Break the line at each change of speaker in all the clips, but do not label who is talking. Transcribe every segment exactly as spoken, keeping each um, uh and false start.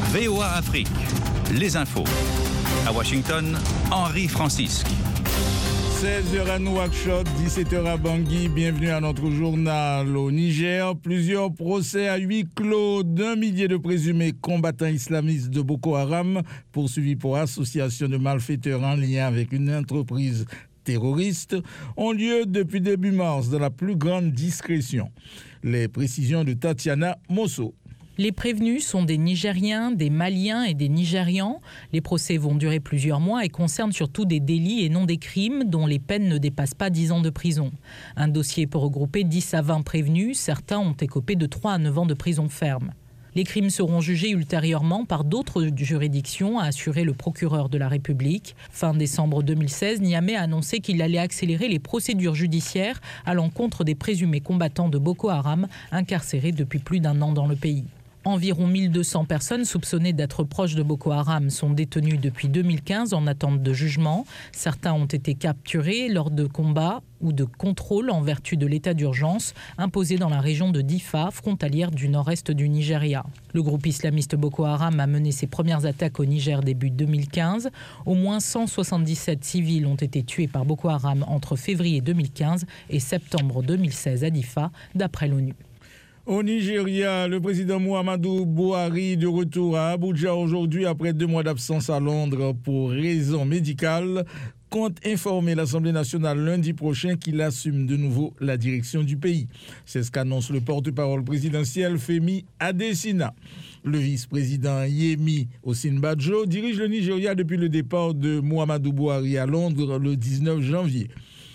V O A Afrique, les infos. À Washington, Henri Francisque.
seize heures à Nouakchott, dix-sept heures à Bangui. Bienvenue à notre journal. Au Niger, plusieurs procès à huis clos d'un millier de présumés combattants islamistes de Boko Haram poursuivis pour association de malfaiteurs en lien avec une entreprise terroriste ont lieu depuis début mars dans la plus grande discrétion. Les précisions de Tatiana Mosso.
Les prévenus sont des Nigériens, des Maliens et des Nigérians. Les procès vont durer plusieurs mois et concernent surtout des délits et non des crimes dont les peines ne dépassent pas dix ans de prison. Un dossier peut regrouper dix à vingt prévenus. Certains ont écopé de trois à neuf ans de prison ferme. Les crimes seront jugés ultérieurement par d'autres juridictions, a assuré le procureur de la République. Fin décembre deux mille seize, Niamey a annoncé qu'il allait accélérer les procédures judiciaires à l'encontre des présumés combattants de Boko Haram incarcérés depuis plus d'un an dans le pays. Environ mille deux cents personnes soupçonnées d'être proches de Boko Haram sont détenues depuis deux mille quinze en attente de jugement. Certains ont été capturés lors de combats ou de contrôles en vertu de l'état d'urgence imposé dans la région de Difa, frontalière du nord-est du Nigeria. Le groupe islamiste Boko Haram a mené ses premières attaques au Niger début deux mille quinze. Au moins cent soixante-dix-sept civils ont été tués par Boko Haram entre février deux mille quinze et septembre deux mille seize à Difa, d'après l'ONU.
Au Nigeria, le président Muhammadu Buhari, de retour à Abuja aujourd'hui après deux mois d'absence à Londres pour raisons médicales, compte informer l'Assemblée nationale lundi prochain qu'il assume de nouveau la direction du pays. C'est ce qu'annonce le porte-parole présidentiel Femi Adesina. Le vice-président Yemi Osinbajo dirige le Nigeria depuis le départ de Muhammadu Buhari à Londres le dix-neuf janvier.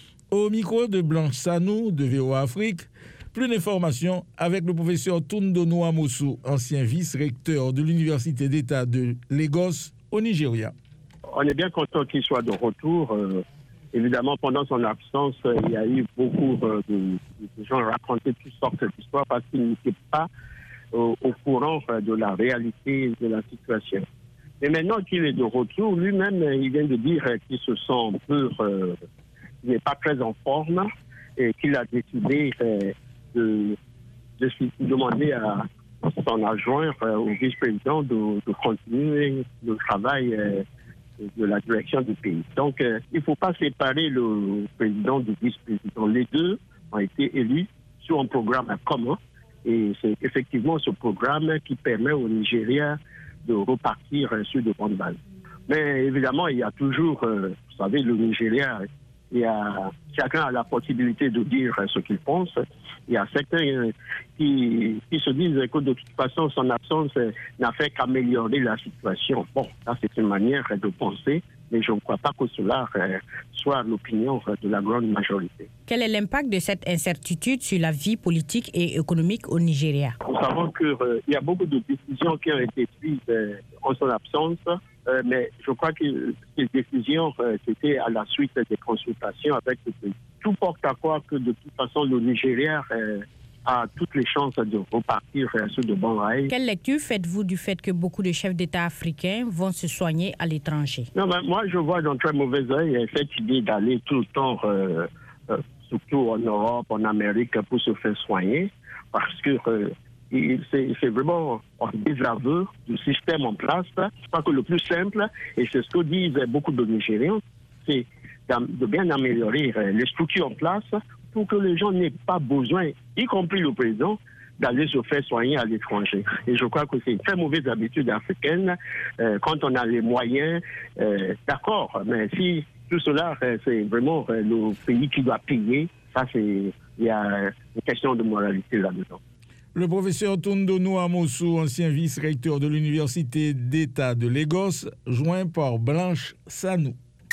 Au micro de Blanche Sanou de V O A Afrique, plus d'informations avec le professeur Tundono Amosu, ancien vice-recteur de l'Université d'État de Lagos au Nigeria.
On est bien content qu'il soit de retour. Euh, évidemment, pendant son absence, euh, il y a eu beaucoup euh, de, de gens raconter toutes sortes d'histoires parce qu'ils n'étaient pas euh, au courant euh, de la réalité de la situation. Et maintenant qu'il est de retour, lui-même, il vient de dire euh, qu'il se sent un peu, euh, il n'est pas très en forme et qu'il a décidé euh, de, de demander à son adjoint, euh, au vice-président, de, de continuer le travail euh, de la direction du pays. Donc, euh, il ne faut pas séparer le président du vice-président. Les deux ont été élus sur un programme commun et c'est effectivement ce programme qui permet au Nigeria de repartir euh, sur de bonnes bases. Mais évidemment, il y a toujours, euh, vous savez, le Nigeria, il y a, chacun a la possibilité de dire ce qu'il pense. Il y a certains qui, qui se disent que de toute façon, son absence n'a fait qu'améliorer la situation. Bon, ça c'est une manière de penser, mais je ne crois pas que cela soit l'opinion de la grande majorité.
Quel est l'impact de cette incertitude sur la vie politique et économique au Nigeria?
Nous savons qu'il euh, y a beaucoup de décisions qui ont été prises euh, en son absence. Euh, mais je crois que ces décisions, euh, c'était à la suite des consultations avec le pays. Tout porte à croire que de toute façon, le Nigeria euh, a toutes les chances de repartir euh, sur de bons rails.
Quelle lecture faites-vous du fait que beaucoup de chefs d'État africains vont se soigner à l'étranger?
Non, ben, moi, je vois d'un très mauvais œil cette idée d'aller tout le temps, euh, euh, surtout en Europe, en Amérique, pour se faire soigner, parce que euh, C'est, c'est vraiment un désaveu du système en place. Je crois que le plus simple, et c'est ce que disent beaucoup de Nigériens, c'est de bien améliorer les structures en place pour que les gens n'aient pas besoin, y compris le président, d'aller se faire soigner à l'étranger. Et je crois que c'est une très mauvaise habitude africaine. Euh, quand on a les moyens, euh, d'accord, mais si tout cela, euh, c'est vraiment euh, le pays qui doit payer, ça c'est, il y a une question de moralité là-dedans.
Le professeur Tundono Amosu, ancien vice-recteur de l'Université d'État de Lagos, joint par Blanche Sanou.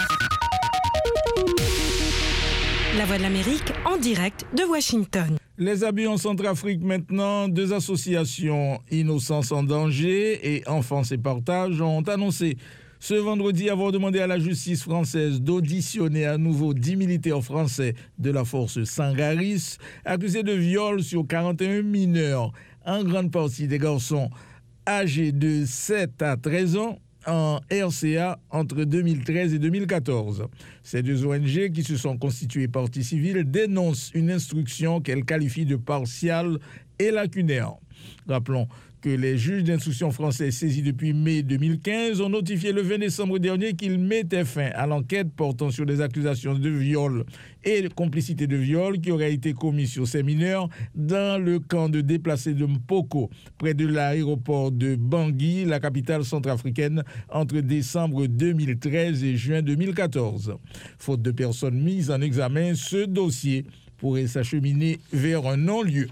La Voix de l'Amérique en direct de Washington.
Les abus en Centrafrique maintenant. Deux associations, Innocence en danger et Enfance et Partage, ont annoncé ce vendredi avoir demandé à la justice française d'auditionner à nouveau dix militaires français de la force Sangaris, accusés de viol sur quarante et un mineurs, en grande partie des garçons âgés de sept à treize ans, en R C A entre deux mille treize et deux mille quatorze. Ces deux O N G, qui se sont constituées partie civile, dénoncent une instruction qu'elles qualifient de partiale et lacunaire. Rappelons que les juges d'instruction français saisis depuis mai deux mille quinze ont notifié le vingt décembre dernier qu'ils mettaient fin à l'enquête portant sur des accusations de viol et de complicité de viol qui auraient été commis sur ces mineurs dans le camp de déplacés de Mpoko, près de l'aéroport de Bangui, la capitale centrafricaine, entre décembre deux mille treize et juin deux mille quatorze. Faute de personnes mises en examen, ce dossier pourrait s'acheminer vers un non-lieu.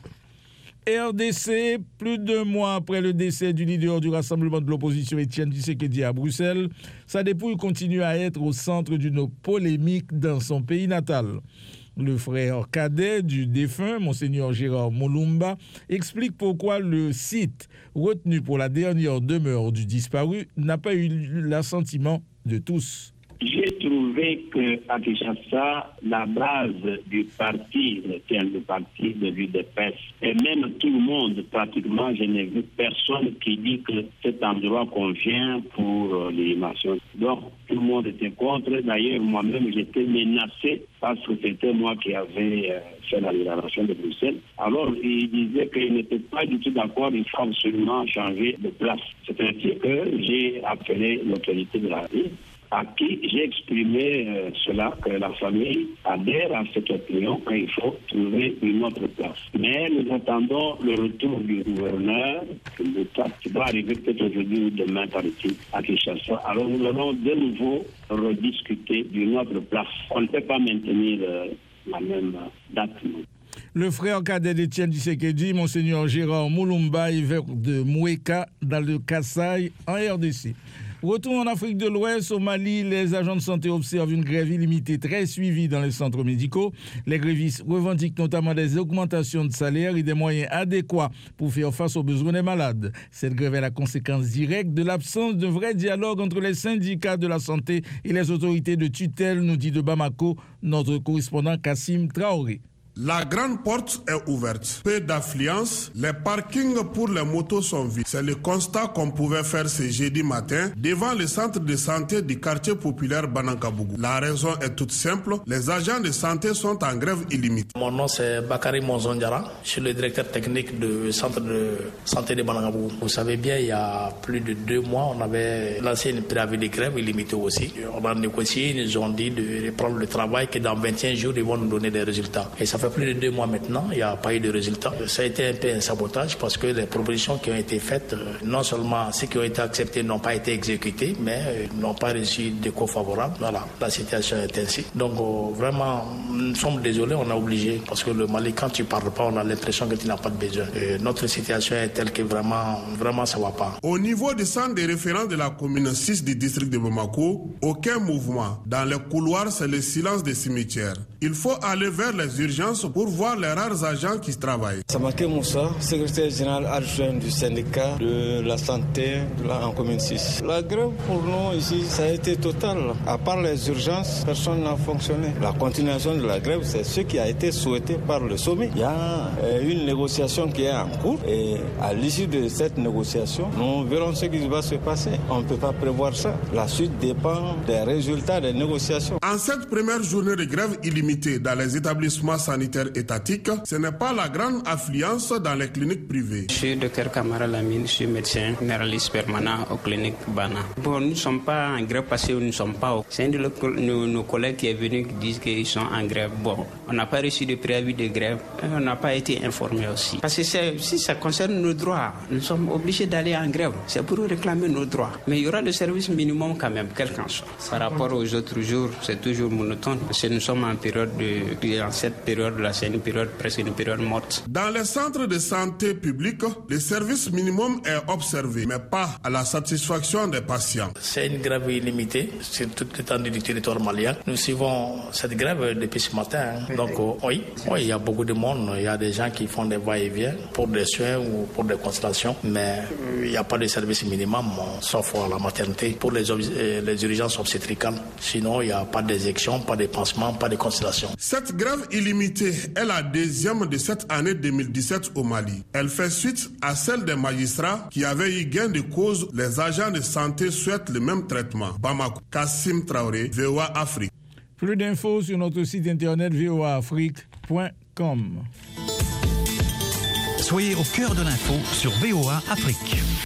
R D C, plus d'un mois après le décès du leader du rassemblement de l'opposition Étienne Tshisekedi à Bruxelles, sa dépouille continue à être au centre d'une polémique dans son pays natal. Le frère cadet du défunt, Monseigneur Gérard Moulumba, explique pourquoi le site retenu pour la dernière demeure du disparu n'a pas eu l'assentiment de tous.
J'ai trouvé qu'à Kinshasa, la base du parti, le parti de l'U D P S, et même tout le monde, pratiquement, je n'ai vu personne qui dit que cet endroit convient pour l'élimination. Donc, tout le monde était contre. D'ailleurs, moi-même, j'étais menacé parce que c'était moi qui avais fait la libération de Bruxelles. Alors, il disait qu'il n'était pas du tout d'accord, il faut absolument changer de place. C'est ainsi que j'ai appelé l'autorité de la ville, à qui j'ai exprimé euh, cela, que la famille adhère à cette opinion qu'il faut trouver une autre place. Mais nous attendons le retour du gouverneur, qui va arriver peut-être aujourd'hui ou demain par ici à Kinshasa. Alors nous allons de nouveau rediscuter d'une autre place. On ne peut pas maintenir euh, la même date.
Le frère cadet d'Étienne Tshisekedi, Monseigneur Gérard Moulumba, évêque de Moueka, dans le Kasaï, en R D C. Retour en Afrique de l'Ouest, au Mali, les agents de santé observent une grève illimitée très suivie dans les centres médicaux. Les grévistes revendiquent notamment des augmentations de salaire et des moyens adéquats pour faire face aux besoins des malades. Cette grève est la conséquence directe de l'absence de vrai dialogue entre les syndicats de la santé et les autorités de tutelle, nous dit de Bamako notre correspondant Kassim Traoré.
La grande porte est ouverte. Peu d'affluence, les parkings pour les motos sont vides. C'est le constat qu'on pouvait faire ce jeudi matin devant le centre de santé du quartier populaire Banankabougou. La raison est toute simple, les agents de santé sont en grève illimitée.
Mon nom c'est Bakary Monzondiara, je suis le directeur technique du centre de santé de Banankabougou. Vous savez bien, il y a plus de deux mois, on avait lancé une préavis de grève illimitée aussi. On a négocié, ils nous ont dit de reprendre le travail, que dans vingt et un jours, ils vont nous donner des résultats. Et ça fait plus de deux mois maintenant, il n'y a pas eu de résultats. Ça a été un peu un sabotage parce que les propositions qui ont été faites, non seulement ceux qui ont été acceptés n'ont pas été exécutés, mais n'ont pas reçu d'écho favorable. Voilà, la situation est ainsi. Donc vraiment, nous sommes désolés, on est obligé parce que le Mali, quand tu ne parles pas, on a l'impression que tu n'as pas de besoin. Et notre situation est telle que vraiment, vraiment ça ne va pas.
Au niveau du centre de référence de la commune six du district de Bamako, aucun mouvement. Dans les couloirs, c'est le silence des cimetières. Il faut aller vers les urgences pour voir les rares agents qui travaillent.
Samake Moussa, secrétaire général adjoint du syndicat de la santé de la, en commune six. La grève pour nous ici, ça a été total. À part les urgences, personne n'a fonctionné. La continuation de la grève, c'est ce qui a été souhaité par le sommet. Il y a euh, une négociation qui est en cours et à l'issue de cette négociation, nous verrons ce qui va se passer. On ne peut pas prévoir ça. La suite dépend des résultats des négociations.
En cette première journée de grève illimitée dans les établissements sanitaires étatiques, ce n'est pas la grande affluence dans les cliniques privées.
Je suis docteur Kamara Lamine, je suis médecin généraliste permanent aux cliniques Bana. Bon, nous ne sommes pas en grève parce que nous ne sommes pas. C'est un de nos, nos collègues qui est venu qui disent qu'ils sont en grève. Bon, on n'a pas reçu de préavis de grève et on n'a pas été informé aussi. Parce que si ça concerne nos droits, nous sommes obligés d'aller en grève. C'est pour réclamer nos droits. Mais il y aura le service minimum quand même, quel qu'en soit. Par rapport aux autres jours, c'est toujours monotone parce que nous sommes en période de, en cette période-là, c'est une période presque une période morte.
Dans les centres de santé publics, le service minimum est observé, mais pas à la satisfaction des patients.
C'est une grève illimitée sur toute l'étendue du territoire malien. Nous suivons cette grève depuis ce matin. Donc oui, oui, il y a beaucoup de monde. Il y a des gens qui font des va-et-vient pour des soins ou pour des consultations, mais il n'y a pas de service minimum, sauf à la maternité, pour les, les urgences obstétricales. Sinon, il n'y a pas d'exécution, pas de pansement, pas de consultation.
Cette grève illimitée est la deuxième de cette année deux mille dix-sept au Mali. Elle fait suite à celle des magistrats qui avaient eu gain de cause. Les agents de santé souhaitent le même traitement. Bamako, Kassim Traoré, V O A Afrique.
Plus d'infos sur notre site internet v o a afrique point com.
Soyez au cœur de l'info sur V O A Afrique.